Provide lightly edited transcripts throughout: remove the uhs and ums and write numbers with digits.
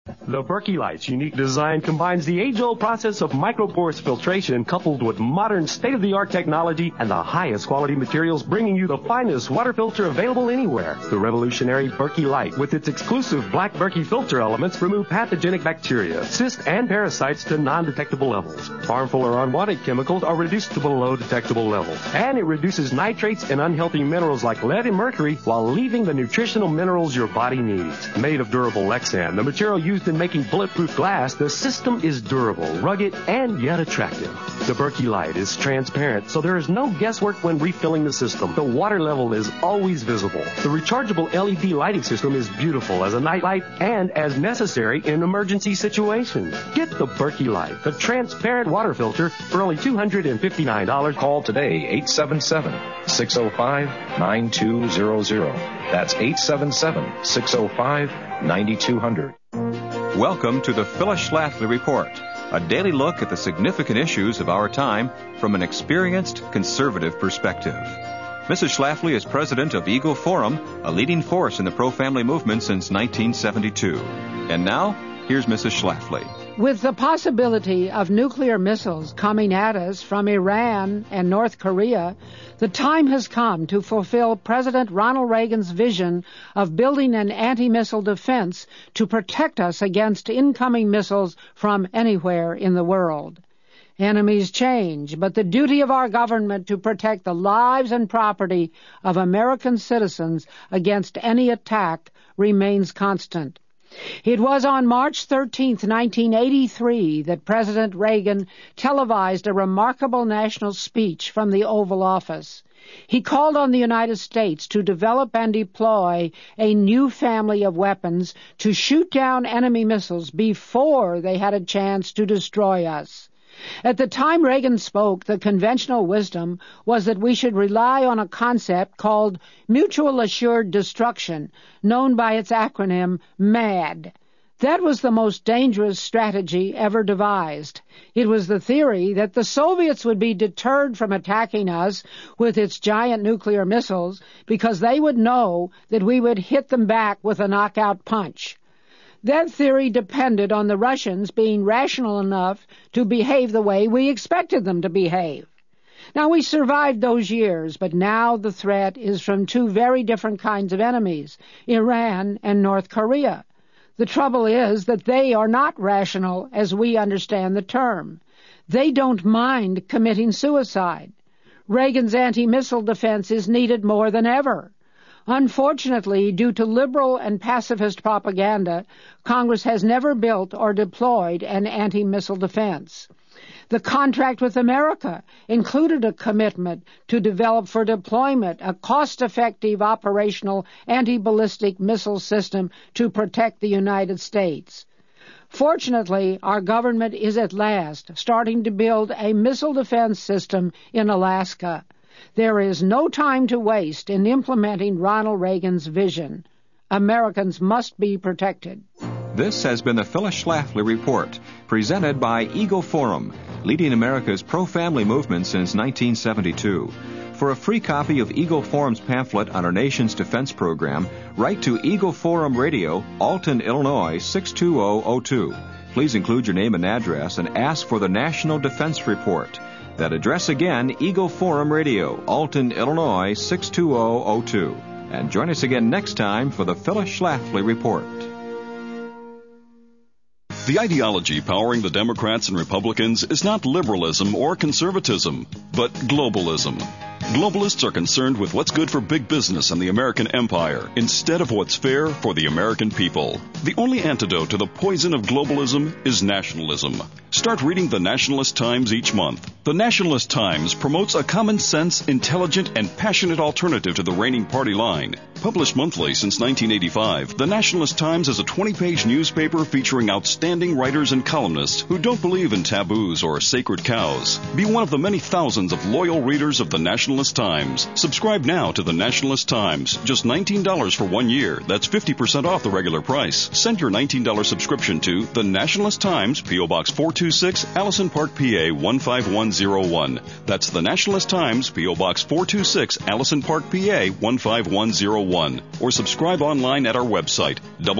The Berkey Light's unique design combines the age-old process of microporous filtration coupled with modern state-of-the-art technology and the highest quality materials, bringing you the finest water filter available anywhere. The revolutionary Berkey Light, with its exclusive black Berkey filter elements, remove pathogenic bacteria, cysts, and parasites to non-detectable levels. Harmful or unwanted chemicals are reduced to below detectable levels. And it reduces nitrates and unhealthy minerals like lead and mercury while leaving the nutritional minerals your body needs. Made of durable Lexan, the material used in making bulletproof glass, the system is durable, rugged, and yet attractive. The Berkey Light is transparent, so there is no guesswork when refilling the system. The water level is always visible. The rechargeable LED lighting system is beautiful as a night light and as necessary in emergency situations. Get the Berkey Light, the transparent water filter, for only $259. Call today, 877-605-9200. That's 877-605-9200. Welcome to the Phyllis Schlafly Report, a daily look at the significant issues of our time from an experienced conservative perspective. Mrs. Schlafly is president of Eagle Forum, a leading force in the pro-family movement since 1972. And now, here's Mrs. Schlafly. With the possibility of nuclear missiles coming at us from Iran and North Korea, the time has come to fulfill President Ronald Reagan's vision of building an anti-missile defense to protect us against incoming missiles from anywhere in the world. Enemies change, but the duty of our government to protect the lives and property of American citizens against any attack remains constant. It was on March 13, 1983, that President Reagan televised a remarkable national speech from the Oval Office. He called on the United States to develop and deploy a new family of weapons to shoot down enemy missiles before they had a chance to destroy us. At the time Reagan spoke, the conventional wisdom was that we should rely on a concept called Mutual Assured Destruction, known by its acronym MAD. That was the most dangerous strategy ever devised. It was the theory that the Soviets would be deterred from attacking us with its giant nuclear missiles because they would know that we would hit them back with a knockout punch. That theory depended on the Russians being rational enough to behave the way we expected them to behave. Now, we survived those years, but now the threat is from two very different kinds of enemies, Iran and North Korea. The trouble is that they are not rational as we understand the term. They don't mind committing suicide. Reagan's anti-missile defense is needed more than ever. Unfortunately, due to liberal and pacifist propaganda, Congress has never built or deployed an anti-missile defense. The contract with America included a commitment to develop for deployment a cost-effective operational anti-ballistic missile system to protect the United States. Fortunately, our government is at last starting to build a missile defense system in Alaska. There is no time to waste in implementing Ronald Reagan's vision. Americans must be protected. This has been the Phyllis Schlafly Report, presented by Eagle Forum, leading America's pro-family movement since 1972. For a free copy of Eagle Forum's pamphlet on our nation's defense program, write to Eagle Forum Radio, Alton, Illinois, 62002. Please include your name and address and ask for the National Defense Report. That address again, Eagle Forum Radio, Alton, Illinois, 62002. And join us again next time for the Phyllis Schlafly Report. The ideology powering the Democrats and Republicans is not liberalism or conservatism, but globalism. Globalists are concerned with what's good for big business and the American empire instead of what's fair for the American people. The only antidote to the poison of globalism is nationalism. Start reading the Nationalist Times each month. The Nationalist Times promotes a common sense, intelligent, and passionate alternative to the reigning party line. Published monthly since 1985, the Nationalist Times is a 20-page newspaper featuring outstanding writers and columnists who don't believe in taboos or sacred cows. Be one of the many thousands of loyal readers of the Nationalist Nationalist Times. Subscribe now to the Nationalist Times. Just $19 for 1 year. That's 50% off the regular price. Send your $19 subscription to the Nationalist Times, P.O. Box 426, Allison Park, PA 15101. That's the Nationalist Times, P.O. Box 426, Allison Park, PA 15101. Or subscribe online at our website,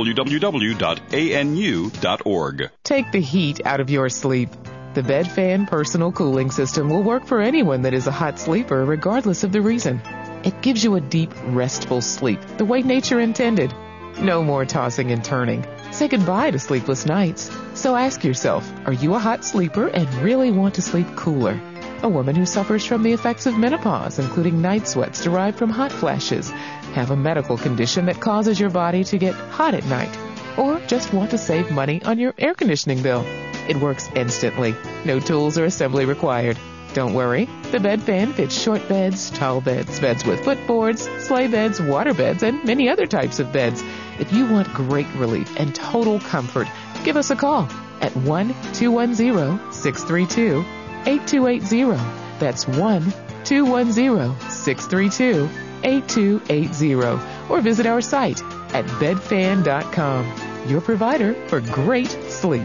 www.anu.org. Take the heat out of your sleep. The Bed Fan Personal Cooling System will work for anyone that is a hot sleeper, regardless of the reason. It gives you a deep, restful sleep, the way nature intended. No more tossing and turning. Say goodbye to sleepless nights. So ask yourself, are you a hot sleeper and really want to sleep cooler? A woman who suffers from the effects of menopause, including night sweats derived from hot flashes, have a medical condition that causes your body to get hot at night, or just want to save money on your air conditioning bill. It works instantly. No tools or assembly required. Don't worry. The Bed Fan fits short beds, tall beds, beds with footboards, sleigh beds, water beds, and many other types of beds. If you want great relief and total comfort, give us a call at 1-210-632-8280. That's 1-210-632-8280. Or visit our site at bedfan.com. Your provider for great sleep.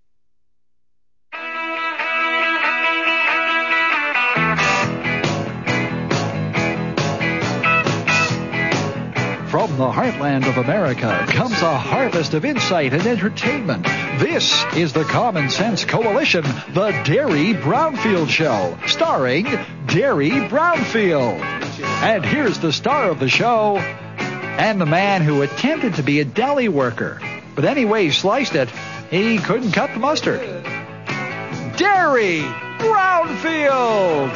From the heartland of America comes a harvest of insight and entertainment. This is the Common Sense Coalition, the Derry Brownfield Show, starring Derry Brownfield. And here's the star of the show, and the man who attempted to be a deli worker. But anyway he sliced it, he couldn't cut the mustard. Derry Brownfield!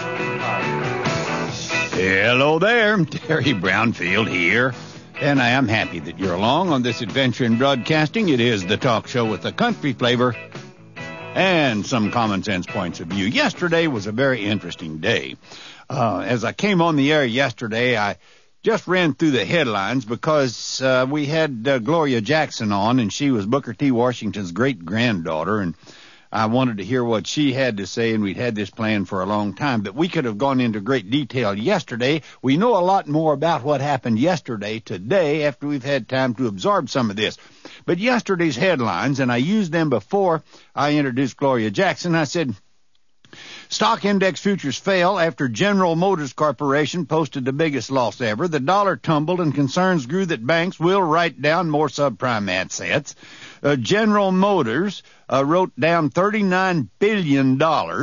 Hello there, Derry Brownfield here. And I am happy that you're along on this adventure in broadcasting. It is the talk show with a country flavor and some common sense points of view. Yesterday was a very interesting day. As I came on the air yesterday, I just ran through the headlines because we had Gloria Jackson on, and she was Booker T. Washington's great-granddaughter, and I wanted to hear what she had to say, and we'd had this planned for a long time. But we could have gone into great detail yesterday. We know a lot more about what happened yesterday today after we've had time to absorb some of this. But yesterday's headlines, and I used them before I introduced Gloria Jackson, I said, stock index futures fail after General Motors Corporation posted the biggest loss ever. The dollar tumbled and concerns grew that banks will write down more subprime assets. General Motors wrote down $39 billion.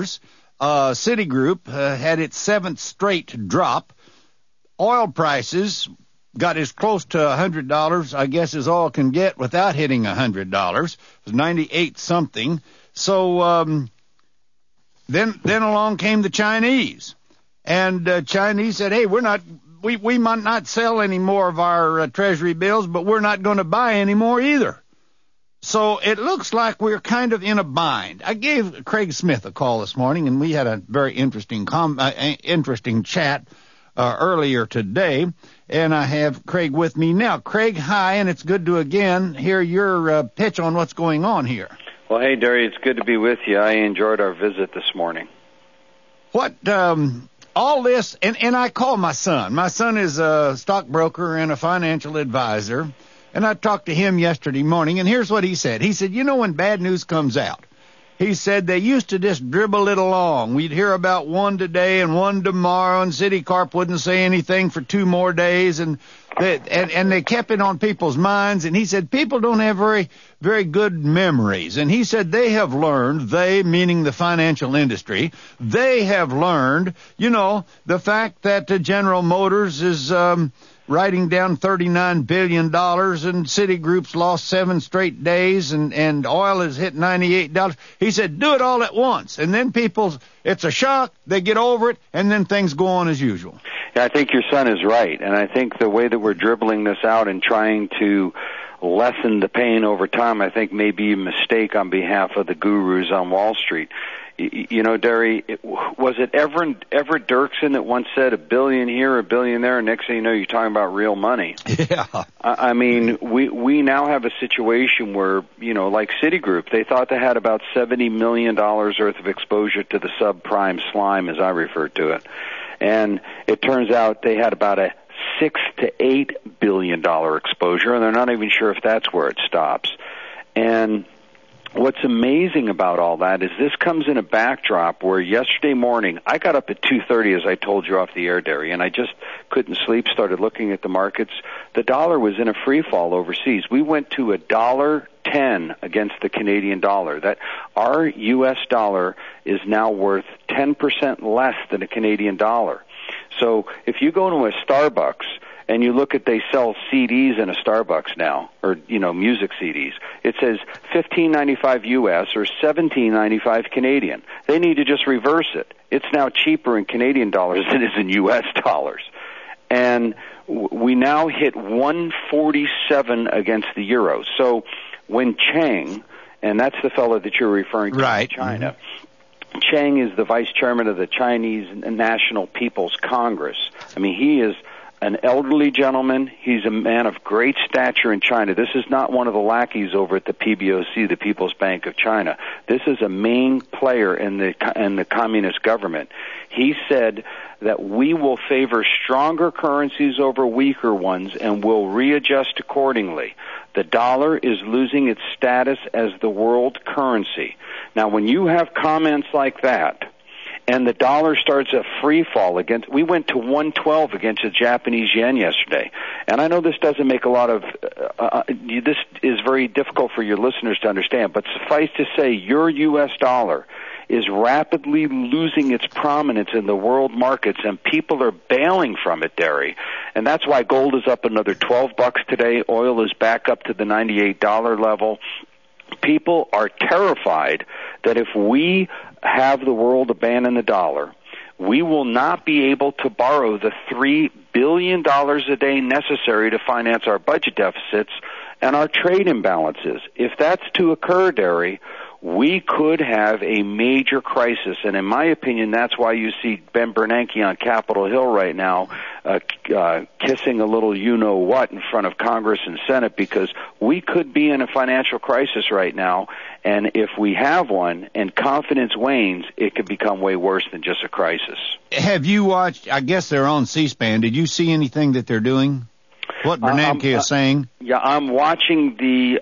Citigroup had its seventh straight drop. Oil prices got as close to $100, I guess, as oil can get without hitting $100. It was 98 something. So then along came the Chinese, and Chinese said, "Hey, we might not sell any more of our treasury bills, but we're not going to buy any more either." So it looks like we're kind of in a bind. I gave Craig Smith a call this morning, and we had a very interesting chat earlier today, and I have Craig with me now. Craig, hi, and it's good to again hear your pitch on what's going on here. Well, hey, Derry, it's good to be with you. I enjoyed our visit this morning. What, all this, and I call my son. My son is a stockbroker and a financial advisor, and I talked to him yesterday morning, and here's what he said. He said, when bad news comes out, he said they used to just dribble it along. We'd hear about one today and one tomorrow, and Citicorp wouldn't say anything for 2 more days, and they kept it on people's minds. And he said people don't have very, very good memories. And he said they have learned, they meaning the financial industry, they have learned, the fact that General Motors is writing down $39 billion, and Citigroup's lost 7 straight days, and oil has hit $98. He said, do it all at once. And then it's a shock, they get over it, and then things go on as usual. Yeah, I think your son is right, and I think the way that we're dribbling this out and trying to lessen the pain over time, I think may be a mistake on behalf of the gurus on Wall Street. Derry, was it Everett Dirksen that once said $1 billion here, $1 billion there, and next thing you know, you're talking about real money? Yeah. I mean, we now have a situation where, like Citigroup, they thought they had about $70 million worth of exposure to the subprime slime, as I refer to it. And it turns out they had about a $6 to $8 billion exposure, and they're not even sure if that's where it stops. And what's amazing about all that is this comes in a backdrop where yesterday morning, I got up at 2:30, as I told you off the air, Derry, and I just couldn't sleep, started looking at the markets. The dollar was in a free fall overseas. We went to $1.10 against the Canadian dollar. That our U.S. dollar is now worth 10% less than a Canadian dollar. So if you go to a Starbucks and you look at, they sell CDs in a Starbucks now, or, music CDs, it says $15.95 U.S. or $17.95 Canadian. They need to just reverse it. It's now cheaper in Canadian dollars than it is in U.S. dollars. And we now hit 147 against the euro. So when Chang, and that's the fellow that you're referring to, right, in China, Chang is the vice chairman of the Chinese National People's Congress. I mean, he is an elderly gentleman. He's a man of great stature in China. This is not one of the lackeys over at the PBOC, the People's Bank of China. This is a main player in the communist government. He said that we will favor stronger currencies over weaker ones and will readjust accordingly. The dollar is losing its status as the world currency. Now, when you have comments like that, and the dollar starts a free fall we went to 112 against the Japanese yen yesterday. And I know this doesn't make a lot of, this is very difficult for your listeners to understand, but suffice to say, your U.S. dollar is rapidly losing its prominence in the world markets, and people are bailing from it, Derry. And that's why gold is up another $12 today. Oil is back up to the $98 level. People are terrified that if we have the world abandon the dollar, we will not be able to borrow the $3 billion a day necessary to finance our budget deficits and our trade imbalances. If that's to occur, Derry, we could have a major crisis. And in my opinion, that's why you see Ben Bernanke on Capitol Hill right now kissing a little you-know-what in front of Congress and Senate, because we could be in a financial crisis right now. And if we have one and confidence wanes, it could become way worse than just a crisis. Have you watched, I guess they're on C-SPAN, did you see anything that they're doing? What Bernanke is saying? Yeah, I'm watching the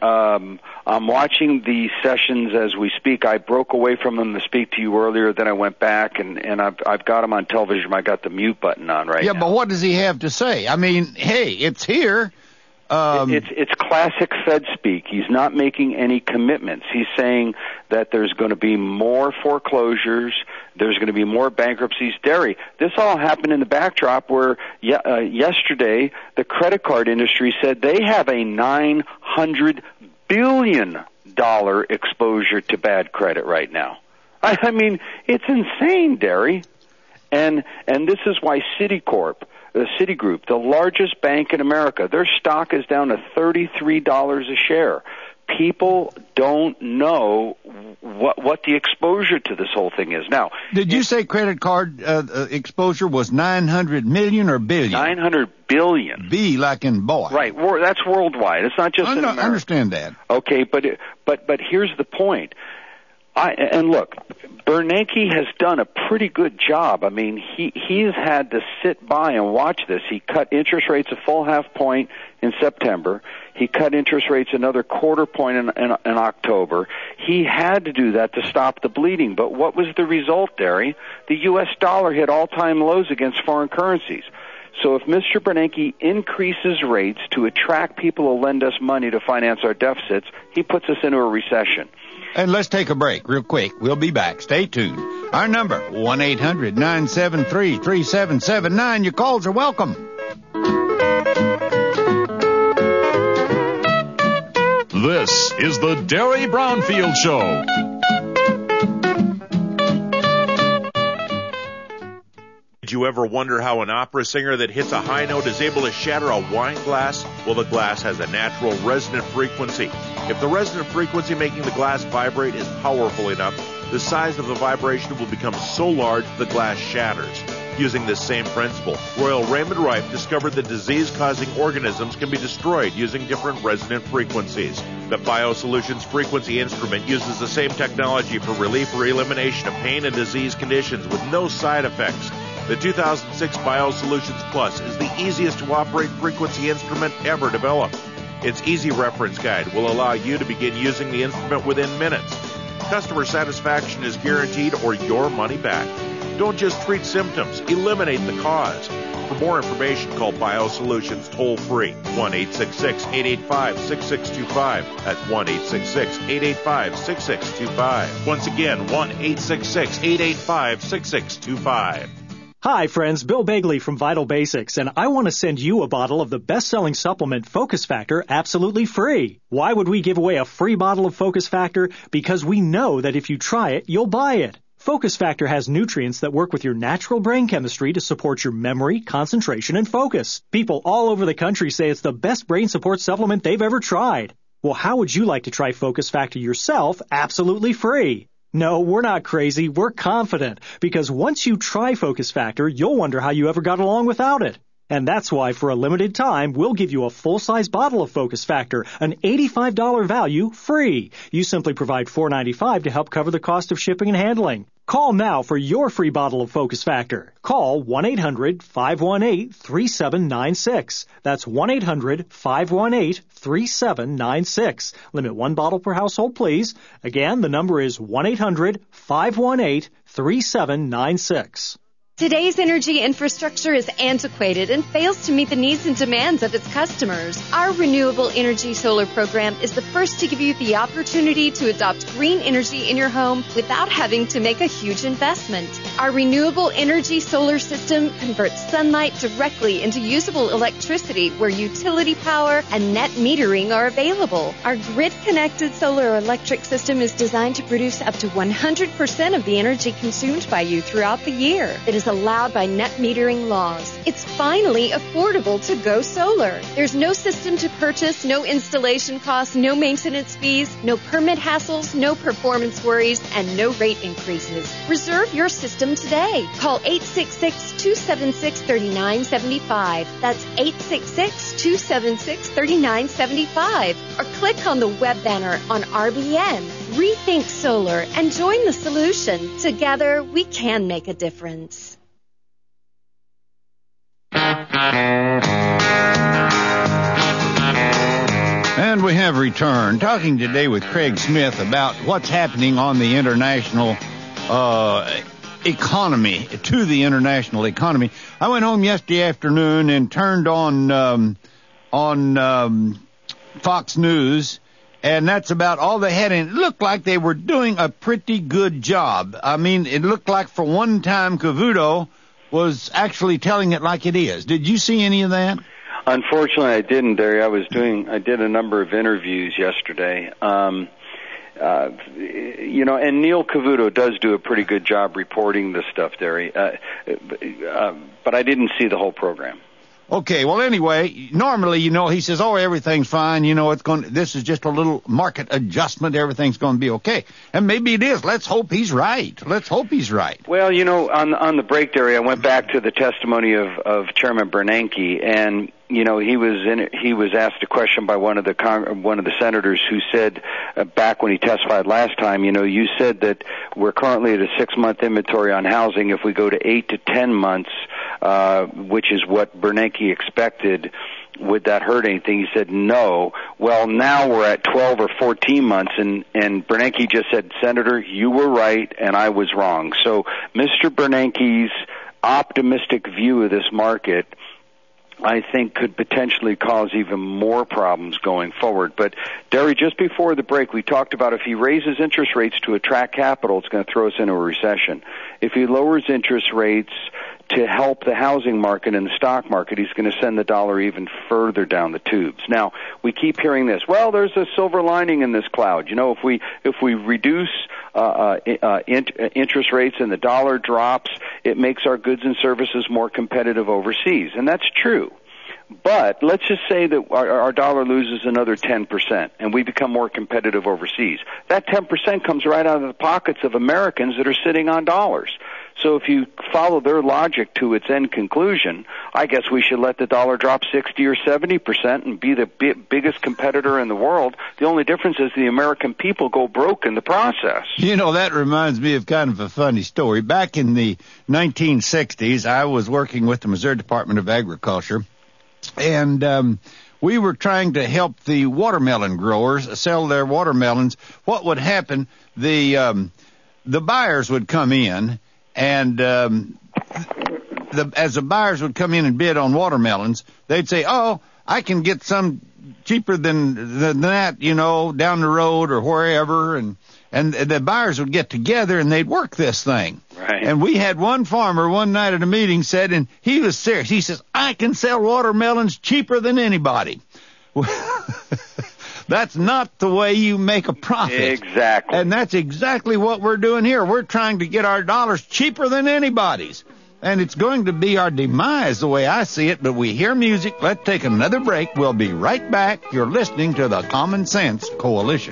sessions as we speak. I broke away from them to speak to you earlier, then I went back, and I've got them on television. I got the mute button on right now. Yeah, but what does he have to say? I mean, hey, it's here. It's classic Fed speak. He's not making any commitments. He's saying that there's going to be more foreclosures, there's going to be more bankruptcies. Derry, this all happened in the backdrop where yesterday the credit card industry said they have a $900 billion exposure to bad credit right now. I mean, it's insane, Derry. And this is why Citigroup, the largest bank in America, their stock is down to $33 a share. People don't know what the exposure to this whole thing is. Now, did you say credit card exposure was 900 million or billion? 900 billion. B like in boy. Right. That's worldwide. It's not just in America. I understand that. Okay, but here's the point. And look, Bernanke has done a pretty good job. I mean, he's had to sit by and watch this. He cut interest rates a full half point in September. He cut interest rates another quarter point in October. He had to do that to stop the bleeding. But what was the result, Derry? The U.S. dollar hit all-time lows against foreign currencies. So if Mr. Bernanke increases rates to attract people to lend us money to finance our deficits, he puts us into a recession. And let's take a break real quick. We'll be back. Stay tuned. Our number, 1-800-973-3779. Your calls are welcome. This is the Derry Brownfield Show. Did you ever wonder how an opera singer that hits a high note is able to shatter a wine glass? Well, the glass has a natural resonant frequency. If the resonant frequency making the glass vibrate is powerful enough, the size of the vibration will become so large the glass shatters. Using this same principle, Royal Raymond Rife discovered that disease-causing organisms can be destroyed using different resonant frequencies. The BioSolutions Frequency Instrument uses the same technology for relief or elimination of pain and disease conditions with no side effects. The 2006 BioSolutions Plus is the easiest to operate frequency instrument ever developed. Its easy reference guide will allow you to begin using the instrument within minutes. Customer satisfaction is guaranteed or your money back. Don't just treat symptoms, eliminate the cause. For more information, call BioSolutions toll-free, 1-866-885-6625. That's 1-866-885-6625. Once again, 1-866-885-6625. Hi, friends. Bill Begley from Vital Basics, and I want to send you a bottle of the best-selling supplement Focus Factor absolutely free. Why would we give away a free bottle of Focus Factor? Because we know that if you try it, you'll buy it. Focus Factor has nutrients that work with your natural brain chemistry to support your memory, concentration, and focus. People all over the country say it's the best brain support supplement they've ever tried. Well, how would you like to try Focus Factor yourself absolutely free? No, we're not crazy. We're confident. Because once you try Focus Factor, you'll wonder how you ever got along without it. And that's why, for a limited time, we'll give you a full-size bottle of Focus Factor, an $85 value, free. You simply provide $4.95 to help cover the cost of shipping and handling. Call now for your free bottle of Focus Factor. Call 1-800-518-3796. That's 1-800-518-3796. Limit one bottle per household, please. Again, the number is 1-800-518-3796. Today's energy infrastructure is antiquated and fails to meet the needs and demands of its customers. Our Renewable Energy Solar program is the first to give you the opportunity to adopt green energy in your home without having to make a huge investment. Our Renewable Energy Solar system converts sunlight directly into usable electricity where utility power and net metering are available. Our grid-connected solar electric system is designed to produce up to 100% of the energy consumed by you throughout the year. It is allowed by net metering laws. It's finally affordable to go solar. There's no system to purchase, no installation costs, no maintenance fees, no permit hassles, no performance worries, and no rate increases. Reserve your system today. Call 866-276-3975. That's 866-276-3975. Or click on the web banner on RBN. Rethink Solar and join the solution. Together, we can make a difference. And we have returned, talking today with Craig Smith about what's happening on the international economy, to the international economy. I went home yesterday afternoon and turned on Fox News, and that's about all they had. And it looked like they were doing a pretty good job. I mean, it looked like for one time Cavuto was actually telling it like it is. Did you see any of that? Unfortunately, I didn't, Derry. I did a number of interviews yesterday. And Neil Cavuto does do a pretty good job reporting this stuff, Derry. But I didn't see the whole program. Okay, well, anyway, normally, he says, everything's fine, this is just a little market adjustment, everything's going to be okay. And maybe it is. Let's hope he's right. Well, on the break, Derry, I went back to the testimony of Chairman Bernanke, and he was asked a question by one of the senators who said back when he testified last time, you said that we're currently at a 6-month inventory on housing. If we go to 8 to 10 months, which is what Bernanke expected, would that hurt anything? He said no. Well, now we're at 12 or 14 months, and Bernanke just said, Senator, you were right and I was wrong. So Mr. Bernanke's optimistic view of this market, I think, could potentially cause even more problems going forward. But, Derry, just before the break, we talked about if he raises interest rates to attract capital, it's going to throw us into a recession. If he lowers interest rates to help the housing market and the stock market, he's going to send the dollar even further down the tubes. Now, we keep hearing this. Well, there's a silver lining in this cloud. If we reduce interest rates and the dollar drops, it makes our goods and services more competitive overseas. And that's true. But let's just say that our dollar loses another 10% and we become more competitive overseas. That 10% comes right out of the pockets of Americans that are sitting on dollars. So if you follow their logic to its end conclusion, I guess we should let the dollar drop 60 or 70% and be the biggest competitor in the world. The only difference is the American people go broke in the process. You know, that reminds me of kind of a funny story. Back in the 1960s, I was working with the Missouri Department of Agriculture, and we were trying to help the watermelon growers sell their watermelons. What would happen, the buyers would come in, and as the buyers would come in and bid on watermelons, they'd say, oh, I can get some cheaper than that, you know, down the road or wherever, and the buyers would get together and they'd work this thing. Right. And we had one farmer one night at a meeting said, and he was serious, he says, I can sell watermelons cheaper than anybody. That's not the way you make a profit. Exactly. And that's exactly what we're doing here. We're trying to get our dollars cheaper than anybody's. And it's going to be our demise the way I see it, but we hear music. Let's take another break. We'll be right back. You're listening to the Common Sense Coalition.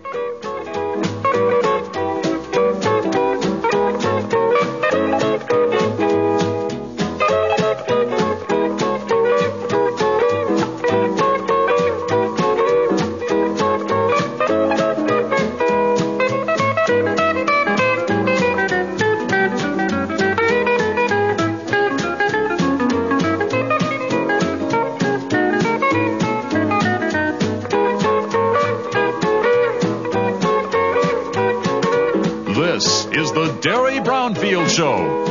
This is the Derry Brownfield Show.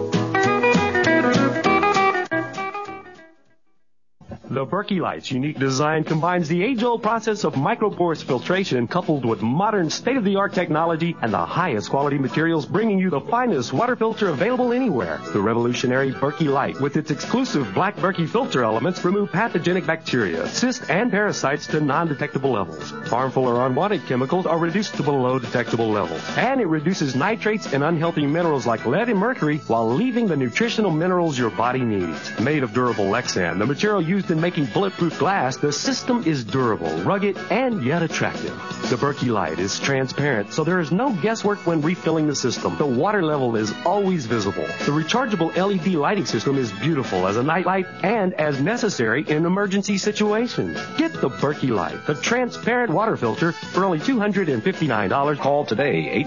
The Berkey Light's unique design combines the age-old process of microporous filtration coupled with modern state-of-the-art technology and the highest quality materials, bringing you the finest water filter available anywhere. The revolutionary Berkey Light, with its exclusive black Berkey filter elements, remove pathogenic bacteria, cysts, and parasites to non-detectable levels. Harmful or unwanted chemicals are reduced to below detectable levels. And it reduces nitrates and unhealthy minerals like lead and mercury while leaving the nutritional minerals your body needs. Made of durable Lexan, the material used in making bulletproof glass, the system is durable, rugged, and yet attractive. The Berkey Light is transparent, so there is no guesswork when refilling the system. The water level is always visible. The rechargeable LED lighting system is beautiful as a night light and as necessary in emergency situations. Get the Berkey Light, the transparent water filter, for only $259. Call today,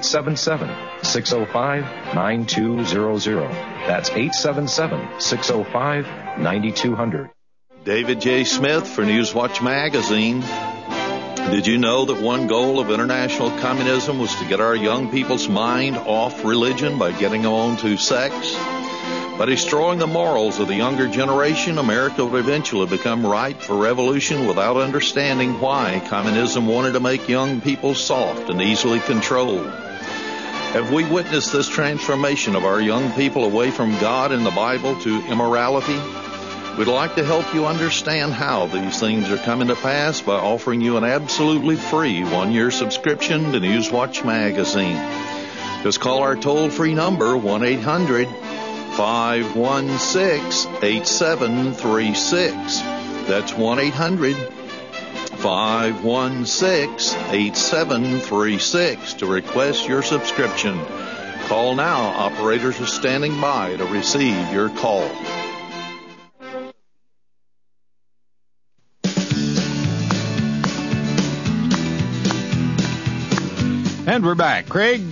877-605-9200. That's 877-605-9200. David J. Smith for Newswatch Magazine. Did you know that one goal of international communism was to get our young people's mind off religion by getting them on to sex? By destroying the morals of the younger generation, America would eventually become ripe for revolution without understanding why communism wanted to make young people soft and easily controlled. Have we witnessed this transformation of our young people away from God and the Bible to immorality? We'd like to help you understand how these things are coming to pass by offering you an absolutely free one-year subscription to Newswatch Magazine. Just call our toll-free number, 1-800-516-8736. That's 1-800-516-8736 to request your subscription. Call now. Operators are standing by to receive your call. And we're back. Craig,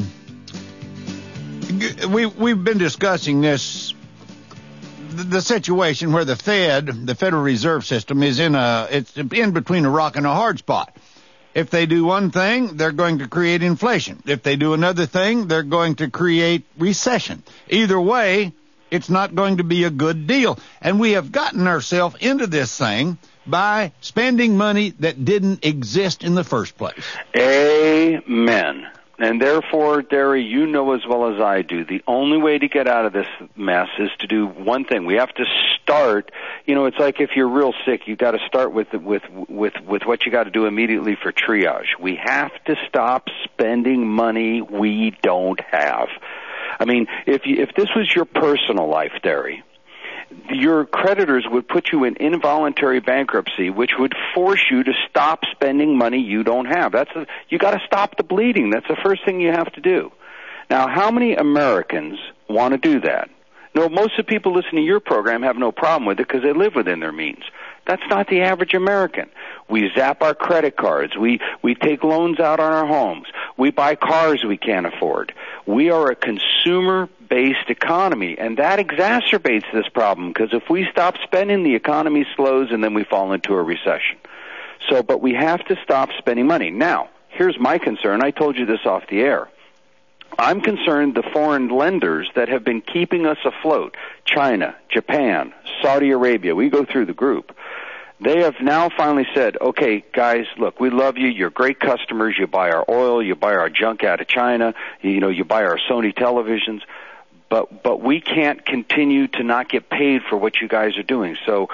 we've been discussing this, the situation where the Fed, the Federal Reserve System, is it's in between a rock and a hard spot. If they do one thing, they're going to create inflation. If they do another thing, they're going to create recession. Either way, it's not going to be a good deal. And we have gotten ourselves into this thing by spending money that didn't exist in the first place. Amen. And therefore, Derry, you know as well as I do, the only way to get out of this mess is to do one thing. We have to start, it's like if you're real sick, you got to start with what you got to do immediately for triage. We have to stop spending money we don't have. I mean, if this was your personal life, Derry, your creditors would put you in involuntary bankruptcy, which would force you to stop spending money you don't have. You got to stop the bleeding. That's the first thing you have to do. Now, how many Americans want to do that? No, most of the people listening to your program have no problem with it because they live within their means. That's not the average American. We zap our credit cards. We take loans out on our homes. We buy cars we can't afford. We are a consumer-based economy, and that exacerbates this problem because if we stop spending, the economy slows, and then we fall into a recession. But we have to stop spending money. Now, here's my concern. I told you this off the air. I'm concerned the foreign lenders that have been keeping us afloat, China, Japan, Saudi Arabia, we go through the group. They have now finally said, okay, guys, look, we love you. You're great customers. You buy our oil. You buy our junk out of China. You buy our Sony televisions. But we can't continue to not get paid for what you guys are doing. So,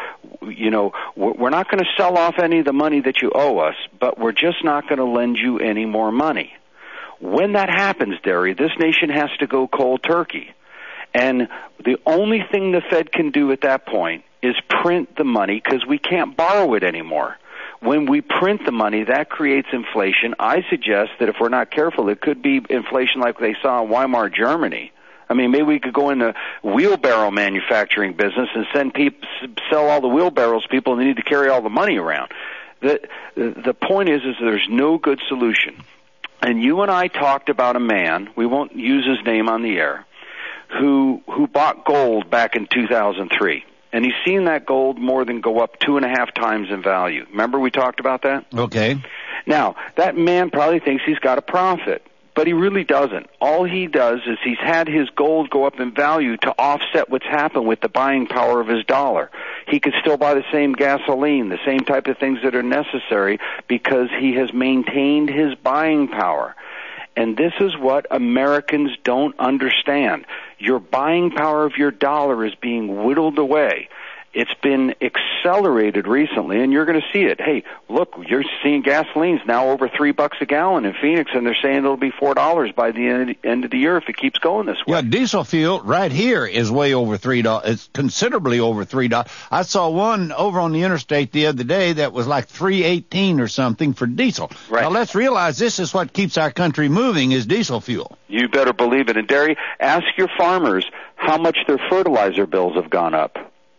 we're not going to sell off any of the money that you owe us, but we're just not going to lend you any more money. When that happens, Derry, this nation has to go cold turkey. And the only thing the Fed can do at that point is print the money because we can't borrow it anymore. When we print the money, that creates inflation. I suggest that if we're not careful, it could be inflation like they saw in Weimar, Germany. I mean, maybe we could go into wheelbarrow manufacturing business and sell all the wheelbarrows people and they need to carry all the money around. The point is there's no good solution. And you and I talked about a man, we won't use his name on the air, who bought gold back in 2003. And he's seen that gold more than go up 2.5 times in value. Remember we talked about that? Okay. Now, that man probably thinks he's got a profit, but he really doesn't. All he does is he's had his gold go up in value to offset what's happened with the buying power of his dollar. He could still buy the same gasoline, the same type of things that are necessary because he has maintained his buying power. And this is what Americans don't understand. Your buying power of your dollar is being whittled away. It's been accelerated recently, and you're going to see it. Hey, look, you're seeing gasoline's now over $3 a gallon in Phoenix, and they're saying it'll be $4 by the end of the year if it keeps going this way. Yeah, diesel fuel right here is way over $3. It's considerably over $3. I saw one over on the interstate the other day that was like $3.18 or something for diesel. Right. Now, let's realize this is what keeps our country moving is diesel fuel. You better believe it. And, Derry, ask your farmers how much their fertilizer bills have gone up.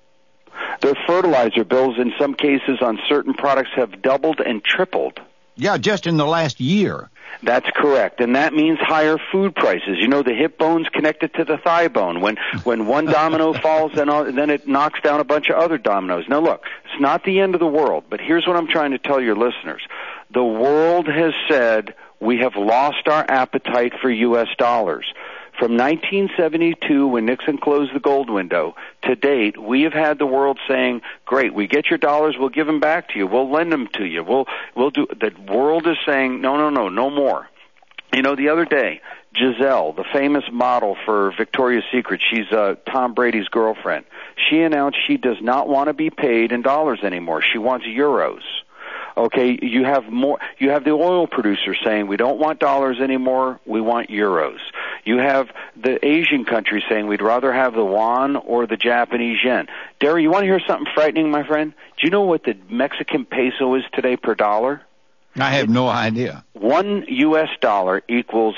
Their fertilizer bills, in some cases, on certain products have doubled and tripled. Yeah, just in the last year. That's correct, and that means higher food prices. You know, the hip bone's connected to the thigh bone. When one domino falls, then it knocks down a bunch of other dominoes. Now, look, it's not the end of the world, but here's what I'm trying to tell your listeners. The world has said we have lost our appetite for U.S. dollars. From 1972, when Nixon closed the gold window, to date, we have had the world saying, great, we get your dollars, we'll give them back to you, we'll lend them to you, we'll do. The world is saying, no more. You know, the other day, Giselle, the famous model for Victoria's Secret, she's Tom Brady's girlfriend, she announced she does not want to be paid in dollars anymore. She wants euros. Okay, you have the oil producers saying we don't want dollars anymore, we want euros. You have the Asian countries saying we'd rather have the yuan or the Japanese yen. Derry, you want to hear something frightening, my friend? Do you know what the Mexican peso is today per dollar? I have no idea. $1 US equals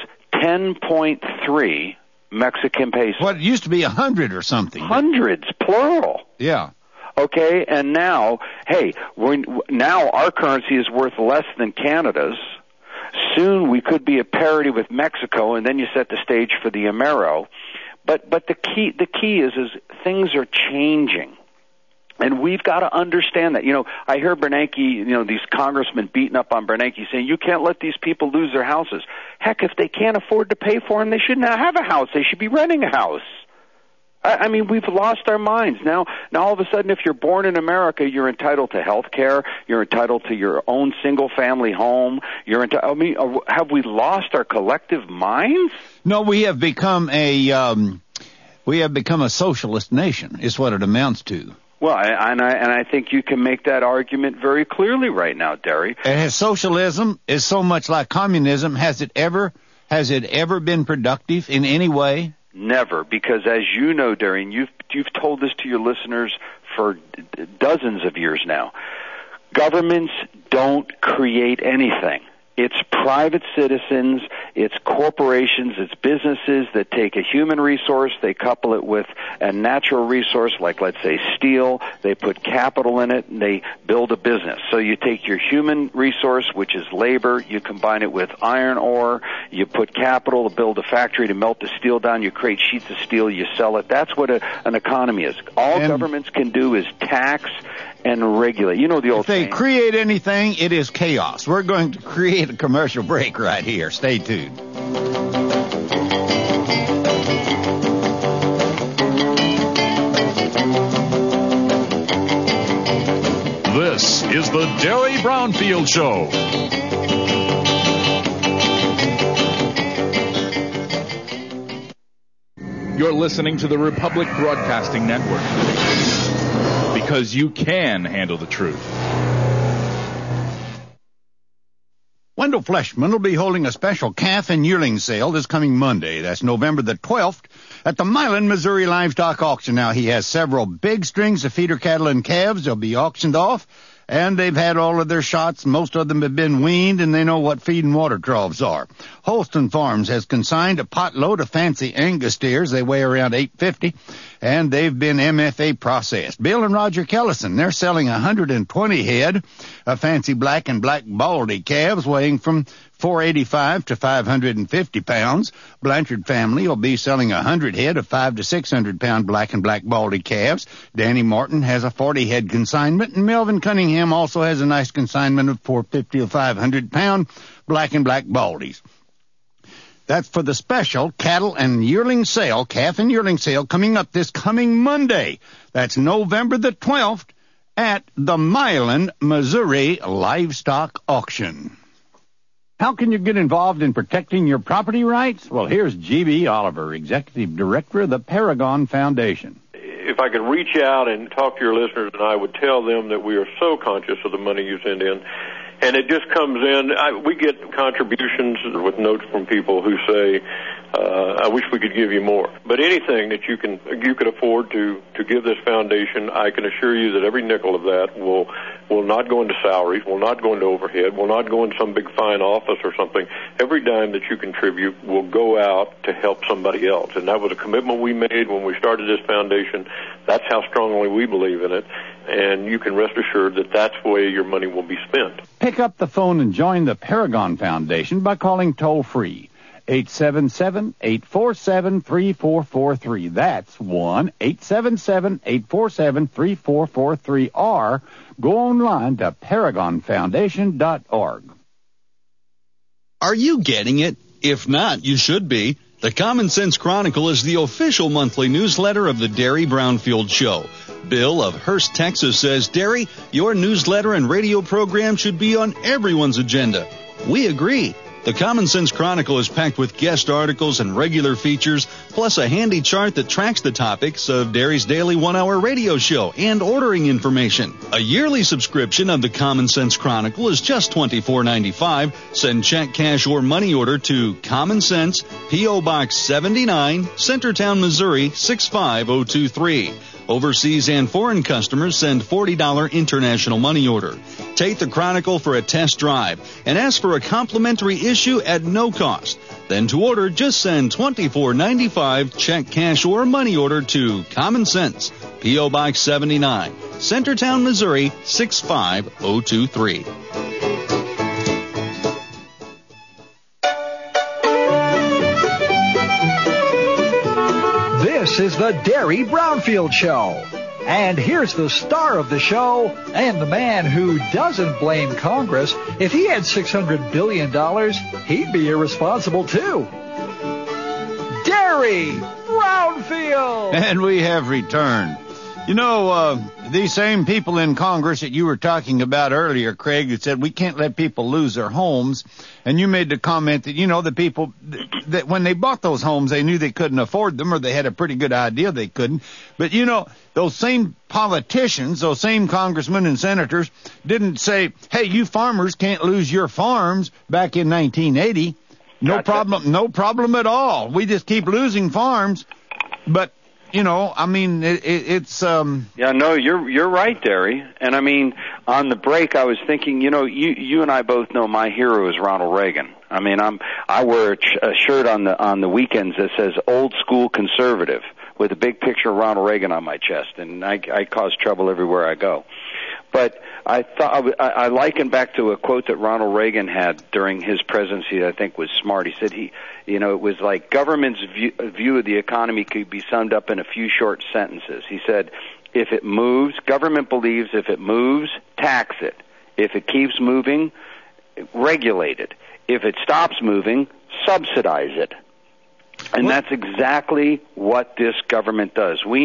10.3 Mexican pesos. Well, it used to be 100 or something. Hundreds, plural. Yeah. Okay, and now, now our currency is worth less than Canada's. Soon we could be at parity with Mexico, and then you set the stage for the Amero. But the key is things are changing. And we've got to understand that. You know, I hear Bernanke, these congressmen beating up on Bernanke saying, you can't let these people lose their houses. Heck, if they can't afford to pay for them, they shouldn't have a house. They should be renting a house. I mean, we've lost our minds. Now all of a sudden, if you're born in America, you're entitled to health care. You're entitled to your own single-family home. Have we lost our collective minds? No, we have become a socialist nation, is what it amounts to. Well, and I think you can make that argument very clearly right now, Derry. And socialism is so much like communism. Has it ever been productive in any way? Never, because as you know, Derry, and you've told this to your listeners for dozens of years now, governments don't create anything. It's private citizens, It's corporations, it's businesses that take a human resource, they couple it with a natural resource, like let's say steel, they put capital in it, and they build a business. So you take your human resource, which is labor, you combine it with iron ore, you put capital to build a factory to melt the steel down, you create sheets of steel, you sell it. That's what an economy is. All governments can do is tax and regulate. You know the old saying. If they create anything, it is chaos. We're going to create a commercial break right here. Stay tuned. This is the Derry Brownfield Show. You're listening to the Republic Broadcasting Network, because you can handle the truth. Wendell Fleshman will be holding a special calf and yearling sale this coming Monday. That's November the 12th at the Milan, Missouri Livestock Auction. Now, he has several big strings of feeder cattle and calves. They'll be auctioned off, and they've had all of their shots. Most of them have been weaned, and they know what feed and water troughs are. Holston Farms has consigned a potload of fancy Angus steers. They weigh around 850, and they've been MFA processed. Bill and Roger Kellison, they're selling 120 head of fancy black and black baldy calves weighing from 485 to 550 pounds. Blanchard family will be selling 100 head of 500 to 600 pound black and black baldy calves. Danny Martin has a 40 head consignment, and Melvin Cunningham also has a nice consignment of 450 to 500 pound black and black baldies. That's for the special cattle and yearling sale, calf and yearling sale, coming up this coming Monday. That's November the 12th at the Milan, Missouri Livestock Auction. How can you get involved in protecting your property rights? Well, here's G.B. Oliver, Executive Director of the Paragon Foundation. If I could reach out and talk to your listeners, and I would tell them that we are so conscious of the money you send in. And it just comes in. We get contributions with notes from people who say, I wish we could give you more. But anything that you could afford to give this foundation, I can assure you that every nickel of that will not go into salaries, will not go into overhead, will not go in some big fine office or something. Every dime that you contribute will go out to help somebody else. And that was a commitment we made when we started this foundation. That's how strongly we believe in it. And you can rest assured that that's the way your money will be spent. Pick up the phone and join the Paragon Foundation by calling toll-free 877-847-3443. That's 1-877-847-3443, or go online to ParagonFoundation.org. Are you getting it? If not, you should be. The Common Sense Chronicle is the official monthly newsletter of the Derry Brownfield Show. Bill of Hurst, Texas says, Derry, your newsletter and radio program should be on everyone's agenda. We agree. The Common Sense Chronicle is packed with guest articles and regular features, plus a handy chart that tracks the topics of Derry's daily one-hour radio show and ordering information. A yearly subscription of the Common Sense Chronicle is just $24.95. Send check, cash, or money order to Common Sense, P.O. Box 79, Centertown, Missouri 65023. Overseas and foreign customers send $40 international money order. Take the Chronicle for a test drive and ask for a complimentary issue at no cost. Then to order, just send $24.95 check, cash, or money order to Common Sense, P.O. Box 79, Centertown, Missouri 65023. This is the Derry Brownfield Show. And here's the star of the show and the man who doesn't blame Congress. If he had $600 billion, he'd be irresponsible too. Derry Brownfield! And we have returned. You know, these same people in Congress that you were talking about earlier, Craig, that said we can't let people lose their homes. And you made the comment that, you know, the people that when they bought those homes, they knew they couldn't afford them, or they had a pretty good idea they couldn't. But, you know, those same politicians, those same congressmen and senators didn't say, hey, you farmers can't lose your farms back in 1980. No problem at all. We just keep losing farms. But, you know, I mean, it's Yeah, no, you're right, Derry. And I mean, on the break, I was thinking, you know, you and I both know my hero is Ronald Reagan. I mean, I wear a shirt on the weekends that says "Old School Conservative" with a big picture of Ronald Reagan on my chest, and I cause trouble everywhere I go. But I thought I liken back to a quote that Ronald Reagan had during his presidency that I think was smart. He said it was like government's view of the economy could be summed up in a few short sentences. He said, if it moves, government believes if it moves, tax it. If it keeps moving, regulate it. If it stops moving, subsidize it. And that's exactly what this government does. We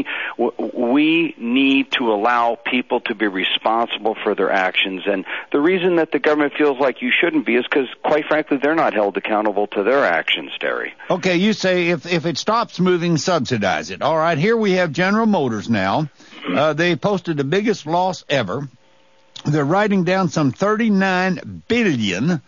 need to allow people to be responsible for their actions. And the reason that the government feels like you shouldn't be is because, quite frankly, they're not held accountable to their actions, Terry. Okay, you say if it stops moving, subsidize it. All right, here we have General Motors now. They posted the biggest loss ever. They're writing down some $39 billion.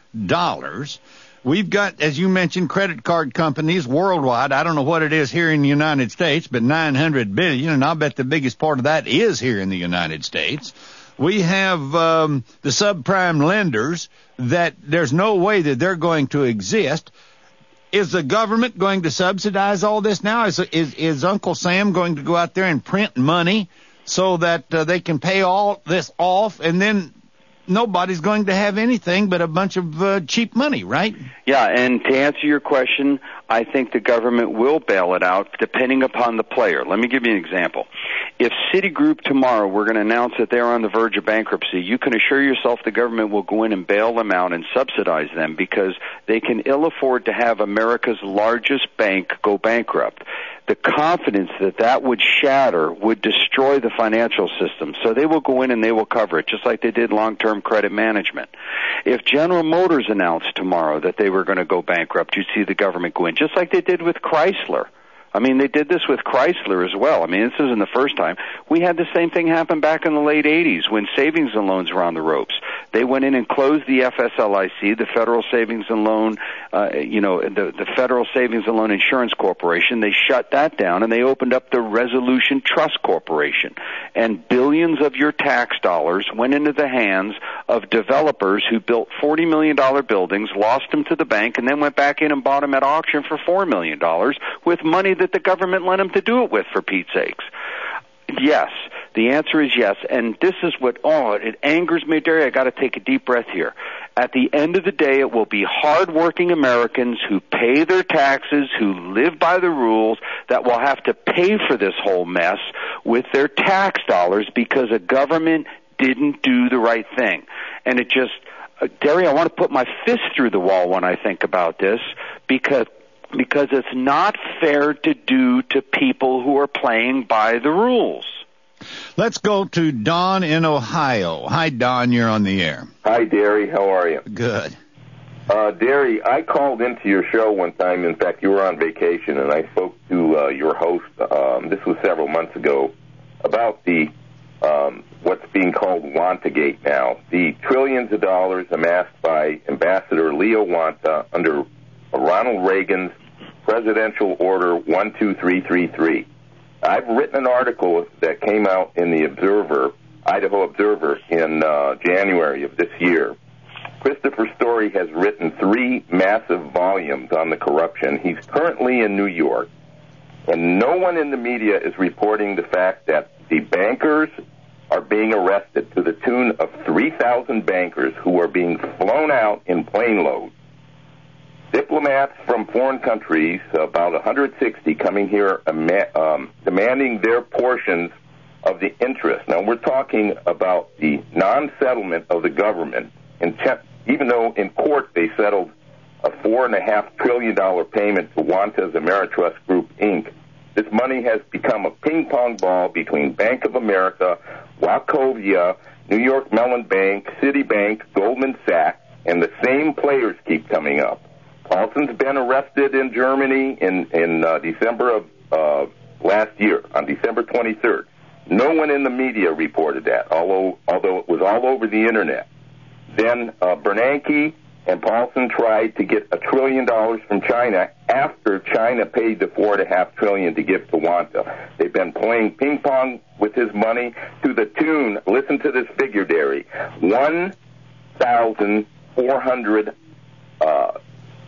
We've got, as you mentioned, credit card companies worldwide. I don't know what it is here in the United States, but $900 billion, and I'll bet the biggest part of that is here in the United States. We have the subprime lenders that there's no way that they're going to exist. Is the government going to subsidize all this now? Is Uncle Sam going to go out there and print money so that they can pay all this off, and then nobody's going to have anything but a bunch of cheap money, right? Yeah, and to answer your question, I think the government will bail it out depending upon the player. Let me give you an example. If Citigroup tomorrow were going to announce that they're on the verge of bankruptcy, you can assure yourself the government will go in and bail them out and subsidize them because they can ill afford to have America's largest bank go bankrupt. The confidence that would shatter would destroy the financial system. So they will go in and they will cover it, just like they did long-term credit management. If General Motors announced tomorrow that they were going to go bankrupt, you'd see the government go in, just like they did with Chrysler. I mean, they did this with Chrysler as well. I mean, this isn't the first time. We had the same thing happen back in the late 80s when savings and loans were on the ropes. They went in and closed the FSLIC, the Federal Savings and Loan, the Federal Savings and Loan Insurance Corporation. They shut that down, and they opened up the Resolution Trust Corporation. And billions of your tax dollars went into the hands of developers who built $40 million buildings, lost them to the bank, and then went back in and bought them at auction for $4 million with money that the government lent them to do it with, for Pete's sakes. Yes, the answer is yes, and this is what, it angers me, Derry. I got to take a deep breath here. At the end of the day, it will be hardworking Americans who pay their taxes, who live by the rules, that will have to pay for this whole mess with their tax dollars because a government didn't do the right thing. And it just, Derry, I want to put my fist through the wall when I think about this because it's not fair to do to people who are playing by the rules. Let's go to Don in Ohio. Hi, Don. You're on the air. Hi, Derry. How are you? Good. Derry, I called into your show one time. In fact, you were on vacation, and I spoke to your host, this was several months ago, about the what's being called Wantagate now, the trillions of dollars amassed by Ambassador Leo Wanta under Ronald Reagan's Presidential Order 12333. I've written an article that came out in the Observer, Idaho Observer, in January of this year. Christopher Story has written 3 massive volumes on the corruption. He's currently in New York, and no one in the media is reporting the fact that the bankers are being arrested to the tune of 3,000 bankers who are being flown out in plane loads. Diplomats from foreign countries, about 160, coming here demanding their portions of the interest. Now, we're talking about the non-settlement of the government. Even though in court they settled a $4.5 trillion payment to Wanta's Ameritrust Group, Inc., this money has become a ping-pong ball between Bank of America, Wachovia, New York Mellon Bank, Citibank, Goldman Sachs, and the same players keep coming up. Paulson's been arrested in Germany in December of last year, on December 23rd. No one in the media reported that, although it was all over the Internet. Then Bernanke and Paulson tried to get $1 trillion from China after China paid the $4.5 trillion to give to Wanta. They've been playing ping pong with his money to the tune, listen to this figure, Derry, 1,400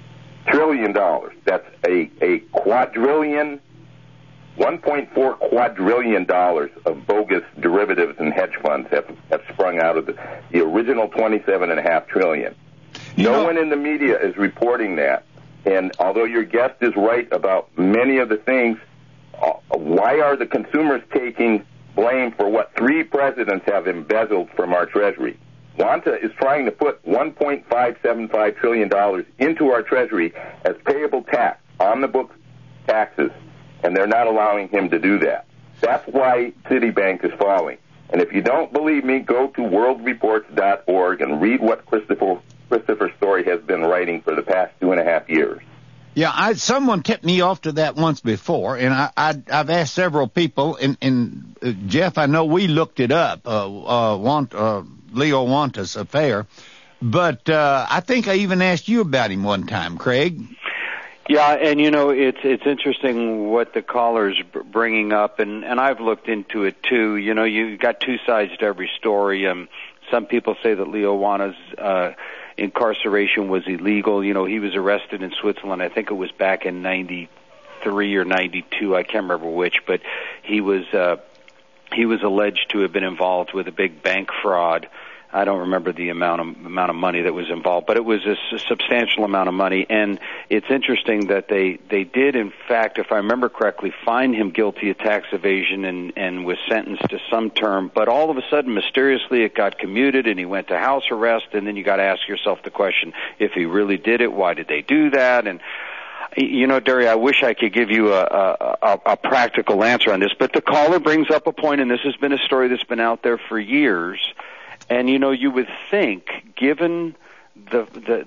trillion. That's a quadrillion, $1.4 quadrillion of bogus derivatives and hedge funds have sprung out of the original $27.5 trillion. No one in the media is reporting that. And although your guest is right about many of the things, why are the consumers taking blame for what 3 presidents have embezzled from our Treasury? Wanta is trying to put $1.575 trillion into our Treasury as payable tax, on-the-books taxes, and they're not allowing him to do that. That's why Citibank is falling. And if you don't believe me, go to worldreports.org and read what Christopher Story has been writing for the past 2.5 years. Yeah, someone tipped me off to that once before, and I've asked several people, and Jeff, I know we looked it up, Leo Wanta's affair, but I think I even asked you about him one time, Craig. Yeah, and it's interesting what the caller's bringing up, and I've looked into it too. You got two sides to every story. Some people say that Leo Wanta's incarceration was illegal. He was arrested in Switzerland. I think it was back in 93 or 92. I can't remember which, but he was alleged to have been involved with a big bank fraud. I don't remember the amount of money that was involved, but it was a substantial amount of money. And it's interesting that they did, in fact, if I remember correctly, find him guilty of tax evasion and was sentenced to some term. But all of a sudden, mysteriously, it got commuted and he went to house arrest. And then you got to ask yourself the question: if he really did it, why did they do that? And Derry, I wish I could give you a practical answer on this, but the caller brings up a point, and this has been a story that's been out there for years. And you would think, given the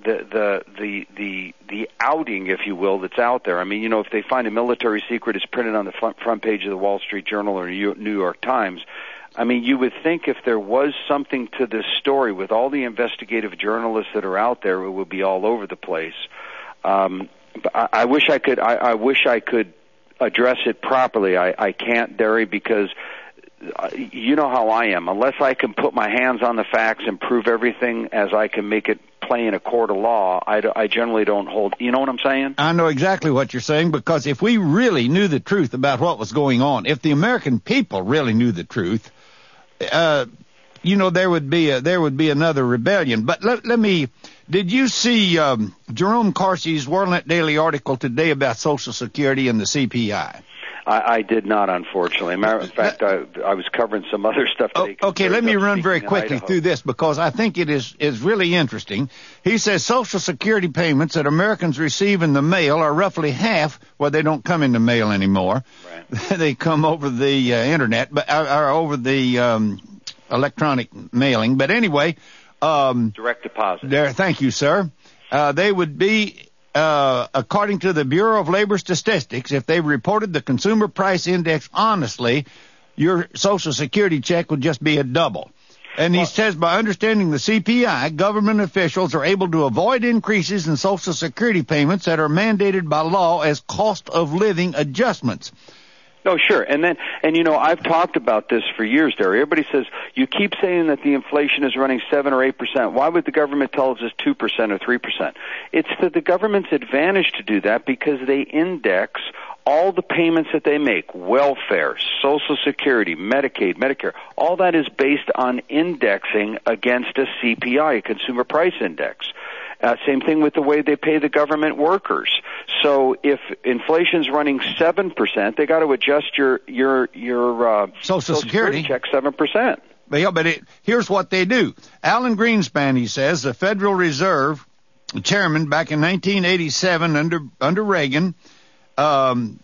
outing, if you will, that's out there. I mean, if they find a military secret, it's printed on the front page of the Wall Street Journal or New York Times. I mean, you would think if there was something to this story, with all the investigative journalists that are out there, it would be all over the place. But I wish I could. I wish I could address it properly. I can't, Derry, because you know how I am. Unless I can put my hands on the facts and prove everything as I can make it play in a court of law, I generally don't hold. You know what I'm saying? I know exactly what you're saying, because if we really knew the truth about what was going on, if the American people really knew the truth, there would be another rebellion. But let me. Did you see Jerome Carsey's WorldNet Daily article today about Social Security and the CPI? I did not, unfortunately. Matter of fact, I was covering some other stuff today. Okay, let me run very quickly through this, because I think it is really interesting. He says Social Security payments that Americans receive in the mail are roughly half, well, they don't come in the mail anymore. Right. They come over the internet, but or over the electronic mailing. But anyway, direct deposit. Thank you, sir. They would be, according to the Bureau of Labor Statistics, if they reported the consumer price index honestly, your Social Security check would just be a double. And he says by understanding the CPI, government officials are able to avoid increases in Social Security payments that are mandated by law as cost of living adjustments. No, sure. And I've talked about this for years, Derry. Everybody says, you keep saying that the inflation is running 7 or 8%. Why would the government tell us it's 2% or 3%? It's to the government's advantage to do that, because they index all the payments that they make, welfare, Social Security, Medicaid, Medicare, all that is based on indexing against a CPI, a consumer price index. Same thing with the way they pay the government workers. So if inflation's running 7%, they got to adjust your Social Security check 7%. But here's what they do. Alan Greenspan, he says, the Federal Reserve chairman back in 1987 under Reagan, and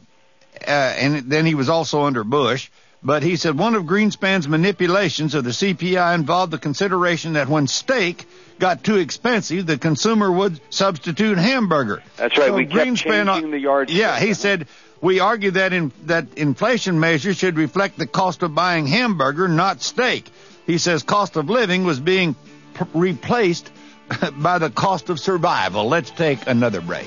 then he was also under Bush. But he said one of Greenspan's manipulations of the CPI involved the consideration that when steak got too expensive, the consumer would substitute hamburger. That's right. So we kept changing the yardstick. Yeah, he said we argue that that inflation measures should reflect the cost of buying hamburger, not steak. He says cost of living was being replaced by the cost of survival. Let's take another break.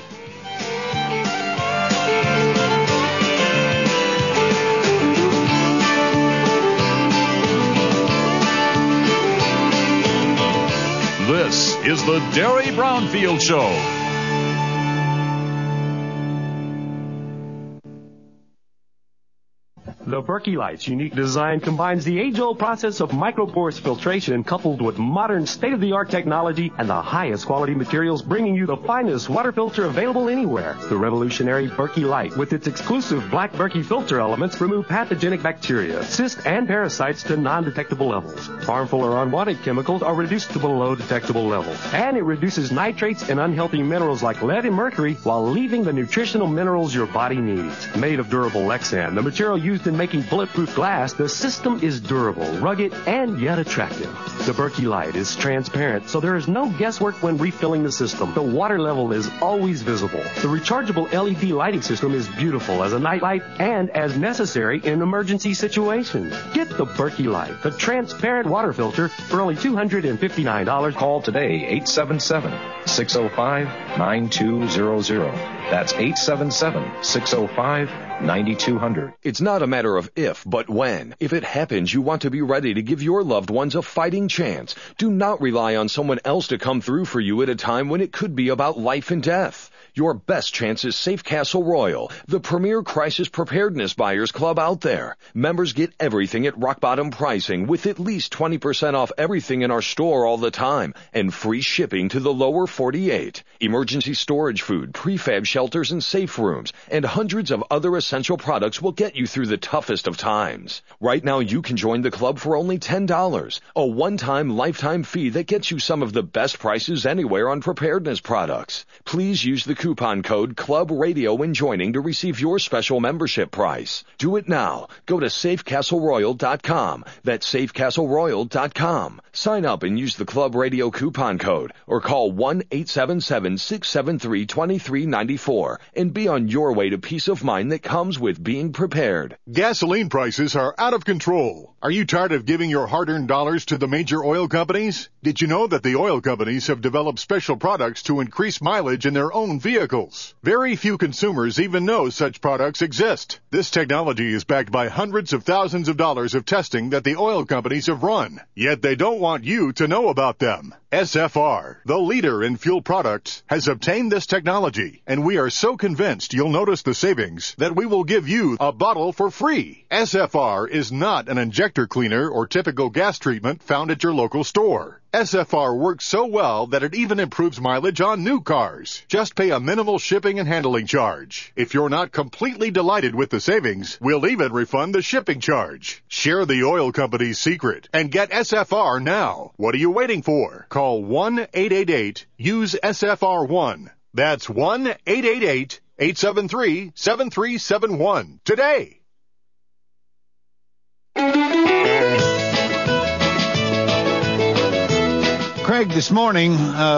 This is the Derry Brownfield Show. The Berkey Light's unique design combines the age-old process of micropores filtration coupled with modern state-of-the-art technology and the highest quality materials, bringing you the finest water filter available anywhere. The revolutionary Berkey Light, with its exclusive black Berkey filter elements, remove pathogenic bacteria, cysts, and parasites to non-detectable levels. Harmful or unwanted chemicals are reduced to below detectable levels. And it reduces nitrates and unhealthy minerals like lead and mercury while leaving the nutritional minerals your body needs. Made of durable Lexan, the material used in making bulletproof glass, the system is durable, rugged, and yet attractive. The Berkey Light is transparent, so there is no guesswork when refilling the system. The water level is always visible. The rechargeable LED lighting system is beautiful as a night light and as necessary in emergency situations. Get the Berkey Light, the transparent water filter, for only $259. Call today, 877-605-9200. That's 877-605-9200. It's not a matter of if, but when. If it happens, you want to be ready to give your loved ones a fighting chance. Do not rely on someone else to come through for you at a time when it could be about life and death. Your best chance is Safe Castle Royal, the premier crisis preparedness buyers club out there. Members get everything at rock bottom pricing with at least 20% off everything in our store all the time and free shipping to the lower 48. Emergency storage food, prefab shelters and safe rooms, and hundreds of other essential products will get you through the toughest of times. Right now you can join the club for only $10, a one-time lifetime fee that gets you some of the best prices anywhere on preparedness products. Please use the coupon code Club Radio when joining to receive your special membership price. Do it now. Go to safecastleroyal.com. That's safecastleroyal.com. Sign up and use the Club Radio coupon code or call 1-877-673-2394 and be on your way to peace of mind that comes with being prepared. Gasoline prices are out of control. Are you tired of giving your hard-earned dollars to the major oil companies? Did you know that the oil companies have developed special products to increase mileage in their own vehicles? Very few consumers even know such products exist. This technology is backed by hundreds of thousands of dollars of testing that the oil companies have run. Yet they don't want you to know about them. SFR, the leader in fuel products, has obtained this technology, and we are so convinced you'll notice the savings that we will give you a bottle for free. SFR is not an injector cleaner or typical gas treatment found at your local store. SFR works so well that it even improves mileage on new cars. Just pay a minimal shipping and handling charge. If you're not completely delighted with the savings, we'll even refund the shipping charge. Share the oil company's secret and get SFR now. What are you waiting for? Call 1-888-USE-SFR1. That's 1-888-873-7371 today. Craig, this morning,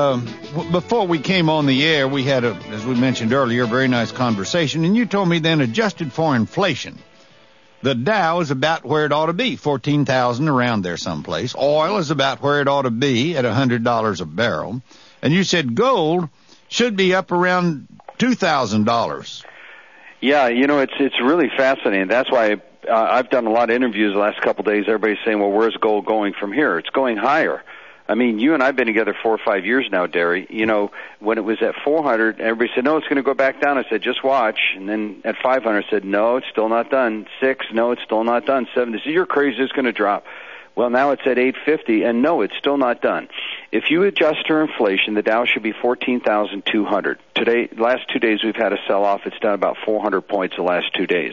before we came on the air, we had, as we mentioned earlier, a very nice conversation, and you told me then, adjusted for inflation, the Dow is about where it ought to be, 14,000 around there someplace. Oil is about where it ought to be at $100 a barrel. And you said gold should be up around $2,000. Yeah, you know, it's really fascinating. That's why I've done a lot of interviews the last couple of days. Everybody's saying, well, where's gold going from here? It's going higher. I mean, you and I have been together 4 or 5 years now, Derry. You know, when it was at 400, everybody said, no, it's going to go back down. I said, just watch. And then at 500, I said, no, it's still not done. 6, no, it's still not done. 7, they said, you're crazy, it's going to drop. Well, now it's at 850, and no, it's still not done. If you adjust for inflation, the Dow should be 14,200. Today, last 2 days, we've had a sell-off. It's down about 400 points the last 2 days.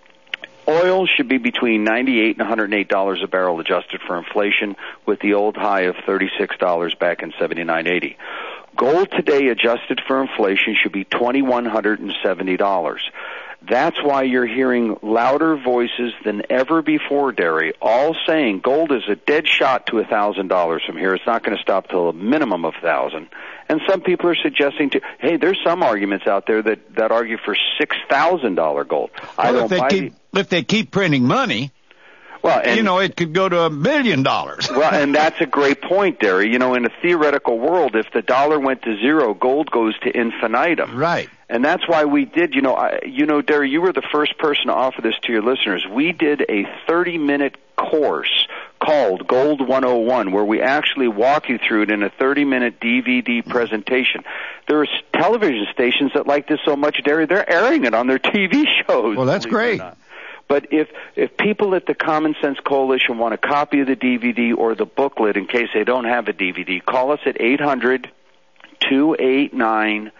Oil should be between $98 and $108 a barrel adjusted for inflation, with the old high of $36 back in $79.80. Gold today adjusted for inflation should be $2,170. That's why you're hearing louder voices than ever before, Derry, all saying gold is a dead shot to $1,000 from here. It's not going to stop till a minimum of $1,000. And some people are suggesting hey, there's some arguments out there that argue for $6,000 gold. Well, if they keep printing money, well, and, it could go to $1 billion. Well, and that's a great point, Derry. In a theoretical world, if the dollar went to zero, gold goes to infinitum. Right. And that's why we did, Derry, you were the first person to offer this to your listeners. We did a 30-minute course called Gold 101, where we actually walk you through it in a 30-minute DVD presentation. There are television stations that like this so much, Derry, they're airing it on their TV shows. Well, that's great. But if people at the Common Sense Coalition want a copy of the DVD or the booklet in case they don't have a DVD, call us at 800-289-2646.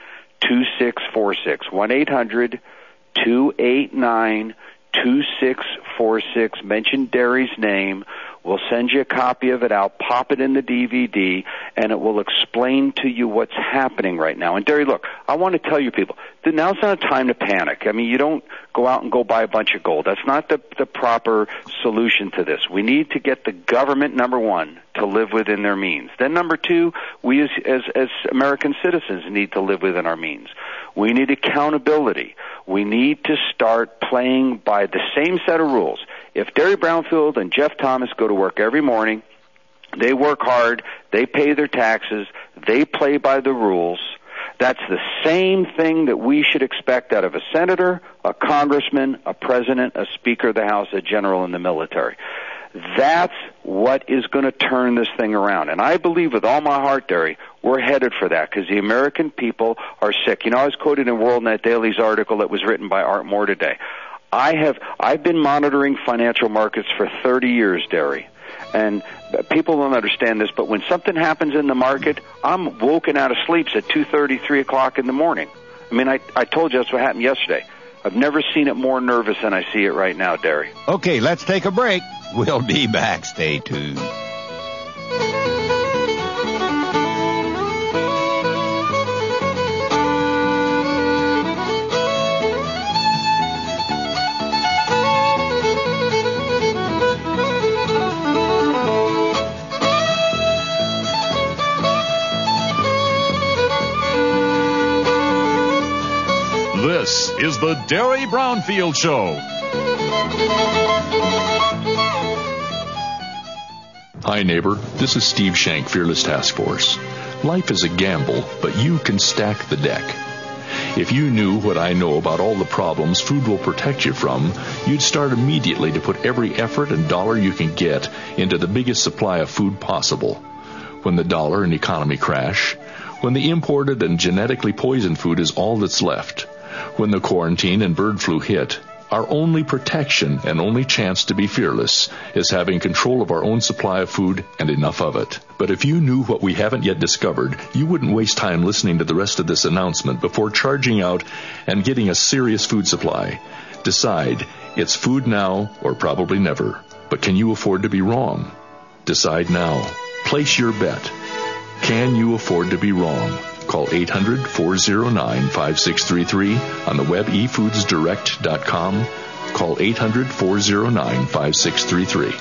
1-800-289-2646. Mention Derry's name. We'll send you a copy of it out, pop it in the DVD, and it will explain to you what's happening right now. And Derry, look, I want to tell you people, now's not a time to panic. I mean, you don't go out and go buy a bunch of gold. That's not the proper solution to this. We need to get the government, number one, to live within their means. Then number two, we as American citizens need to live within our means. We need accountability. We need to start playing by the same set of rules. If Derry Brownfield and Jeff Thomas go to work every morning, they work hard, they pay their taxes, they play by the rules, that's the same thing that we should expect out of a senator, a congressman, a president, a speaker of the House, a general in the military. That's what is going to turn this thing around. And I believe with all my heart, Derry, we're headed for that because the American people are sick. You know, I was quoted in WorldNet Daily's article that was written by Art Moore today. I've been monitoring financial markets for 30 years, Derry. And people don't understand this, but when something happens in the market, I'm woken out of sleep at 2:30, 3 o'clock in the morning. I mean, I told you that's what happened yesterday. I've never seen it more nervous than I see it right now, Derry. Okay, let's take a break. We'll be back. Stay tuned. This is the Derry Brownfield Show. Hi, neighbor. This is Steve Shank, Fearless Task Force. Life is a gamble, but you can stack the deck. If you knew what I know about all the problems food will protect you from, you'd start immediately to put every effort and dollar you can get into the biggest supply of food possible. When the dollar and economy crash, when the imported and genetically poisoned food is all that's left, when the quarantine and bird flu hit, our only protection and only chance to be fearless is having control of our own supply of food and enough of it. But if you knew what we haven't yet discovered, you wouldn't waste time listening to the rest of this announcement before charging out and getting a serious food supply. Decide, it's food now or probably never. But can you afford to be wrong? Decide now. Place your bet. Can you afford to be wrong? Call 800-409-5633 on the web efoodsdirect.com. Call 800-409-5633.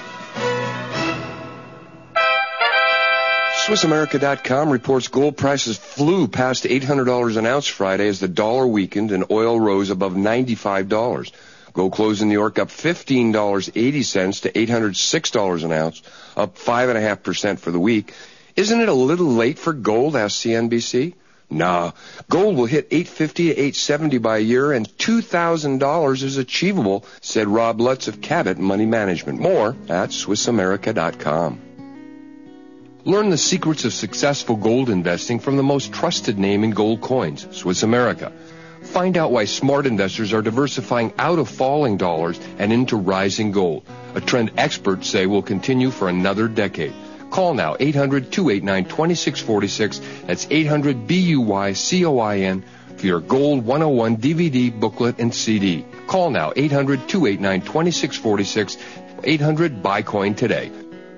SwissAmerica.com reports gold prices flew past $800 an ounce Friday as the dollar weakened and oil rose above $95. Gold closed in New York up $15.80 to $806 an ounce, up 5.5% for the week. Isn't it a little late for gold, asked CNBC. Nah, gold will hit $850 to $870 by a year, and $2,000 is achievable, said Rob Lutz of Cabot Money Management. More at SwissAmerica.com. Learn the secrets of successful gold investing from the most trusted name in gold coins, Swiss America. Find out why smart investors are diversifying out of falling dollars and into rising gold, a trend experts say will continue for another decade. Call now, 800-289-2646. That's 800-BUYCOIN for your Gold 101 DVD, booklet, and CD. Call now, 800-289-2646. 800, buy coin today.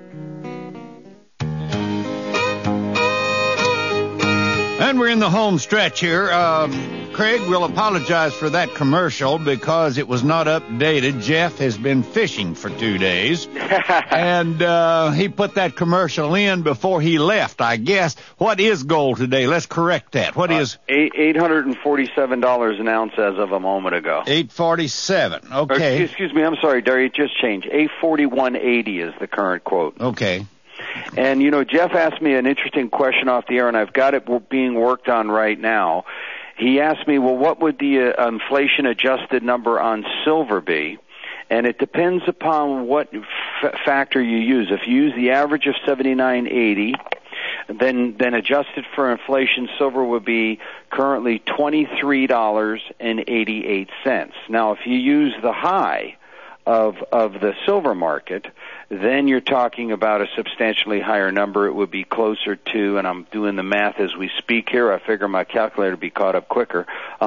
And we're in the home stretch here. Craig will apologize for that commercial because it was not updated. Jeff has been fishing for 2 days, and he put that commercial in before he left, I guess. What is gold today? Let's correct that. What is $847 an ounce as of a moment ago. $847. Okay. Excuse me, I'm sorry, Derry, it just changed. $841.80 is the current quote. Okay. And, you know, Jeff asked me an interesting question off the air, and I've got it being worked on right now. He asked me, well, what would the inflation-adjusted number on silver be? And it depends upon what factor you use. If you use the average of $79.80, then adjusted for inflation, silver would be currently $23.88. Now, if you use the high of the silver market, then you're talking about a substantially higher number. It would be closer to, and I'm doing the math as we speak here, I figure my calculator would be caught up quicker,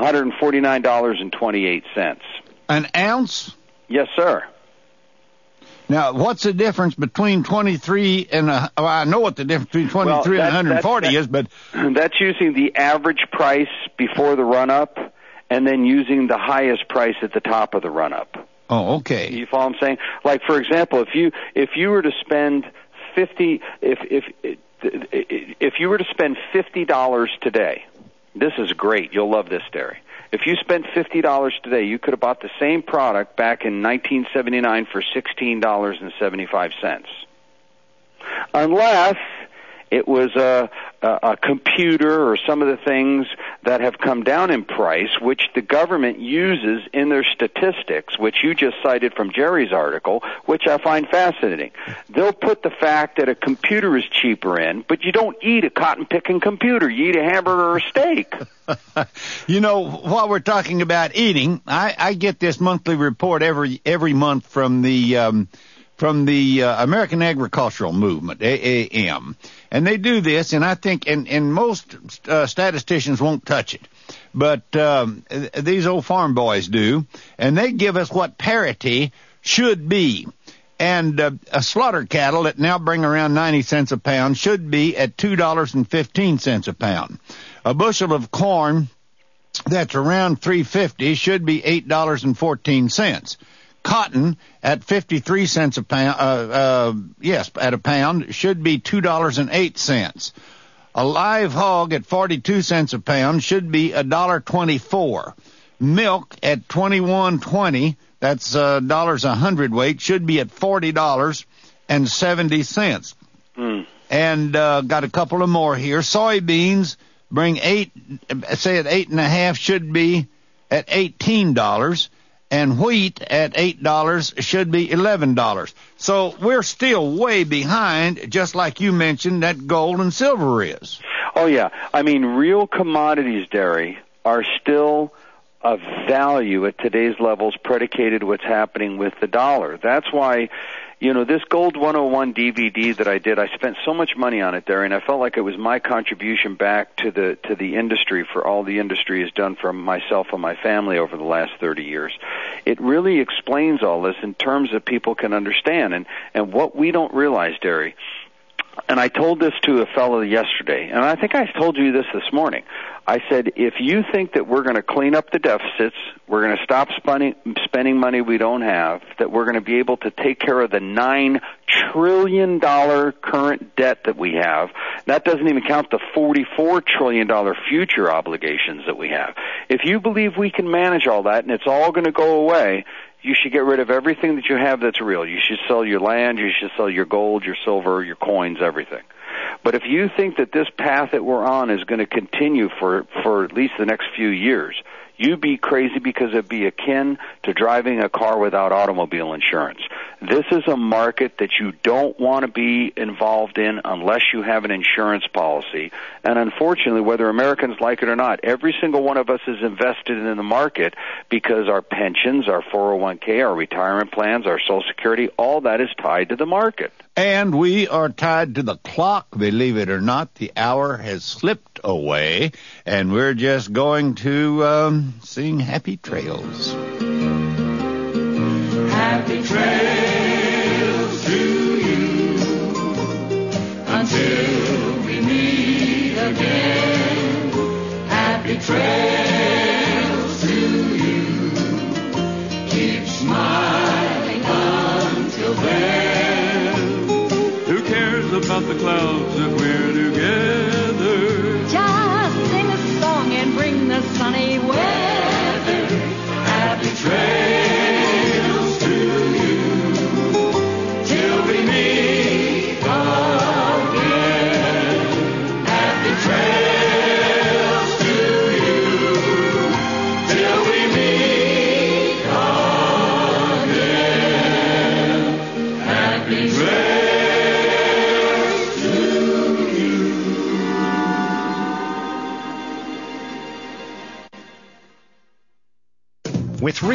$149.28. An ounce? Yes, sir. Now, what's the difference between 23 and I know what the difference between 23 and 140 is, but that's using the average price before the run-up and then using the highest price at the top of the run-up. Oh, okay. You follow what I'm saying? Like, for example, if you were to spend if you were to spend $50 today, this is great. You'll love this, Derry. If you spent $50 today, you could have bought the same product back in 1979 for $16.75. Unless it was a computer or some of the things that have come down in price, which the government uses in their statistics, which you just cited from Jerry's article, which I find fascinating. They'll put the fact that a computer is cheaper in, but you don't eat a cotton-picking computer. You eat a hamburger or a steak. You know, while we're talking about eating, I get this monthly report every month from the American Agricultural Movement, AAM. And they do this, and I think, and most statisticians won't touch it, but these old farm boys do, and they give us what parity should be. And a slaughter cattle that now bring around 90 cents a pound should be at $2.15 a pound. A bushel of corn that's around $3.50 should be $8.14. Cotton at 53 cents a pound, at a pound, should be $2.08. A live hog at 42 cents a pound should be $1.24. Milk at $21.20, that's dollars a hundredweight, should be at $40.70. And got a couple of more here. Soybeans bring say at 8.5 should be at $18. And wheat at $8 should be $11. So we're still way behind, just like you mentioned, that gold and silver is. Oh, yeah. I mean, real commodities, Derry, are still of value at today's levels predicated what's happening with the dollar. That's why, you know, this Gold 101 DVD that I did, I spent so much money on it, Derry, and I felt like it was my contribution back to the industry for all the industry has done for myself and my family over the last 30 years. It really explains all this in terms that people can understand. And what we don't realize, Derry, and I told this to a fellow yesterday, and I think I told you this morning. I said, if you think that we're going to clean up the deficits, we're going to stop spending money we don't have, that we're going to be able to take care of the $9 trillion current debt that we have, that doesn't even count the $44 trillion future obligations that we have. If you believe we can manage all that and it's all going to go away, you should get rid of everything that you have that's real. You should sell your land, you should sell your gold, your silver, your coins, everything. But if you think that this path that we're on is going to continue for at least the next few years, you'd be crazy, because it'd be akin to driving a car without automobile insurance. This is a market that you don't want to be involved in unless you have an insurance policy. And unfortunately, whether Americans like it or not, every single one of us is invested in the market because our pensions, our 401k, our retirement plans, our Social Security, all that is tied to the market. And we are tied to the clock, believe it or not. The hour has slipped away, and we're just going to sing Happy Trails. Happy trails to you until we meet again. Happy trails to you. Keep smiling until then. Who cares about the clouds if we're together? Just sing a song and bring the sunny weather. Happy trails to you till we meet again. Happy trails to you till we meet again. Happy trails to you. With